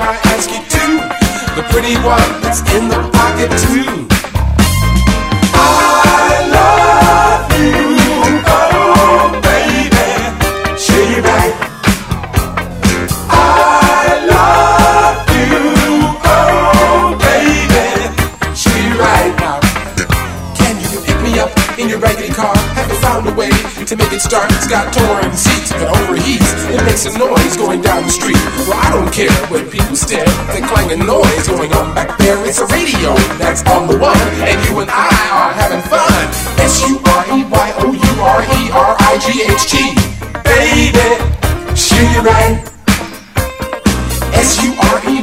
I ask you to, the pretty one that's in the pocket too. I love you, oh baby, sure you're right. I love you, oh baby, sure you're right. Now, can you pick me up in your raggedy car? Have you found a way to make it start? It's got torn seats, it overheats, it makes a noise going down the street. Well, I don't care when people stare, the clanging noise going on back there. It's a radio that's on the one, and you and I are having fun. SUREYOURERIGHT, baby, sure you're right. SUREYOURERIGHT.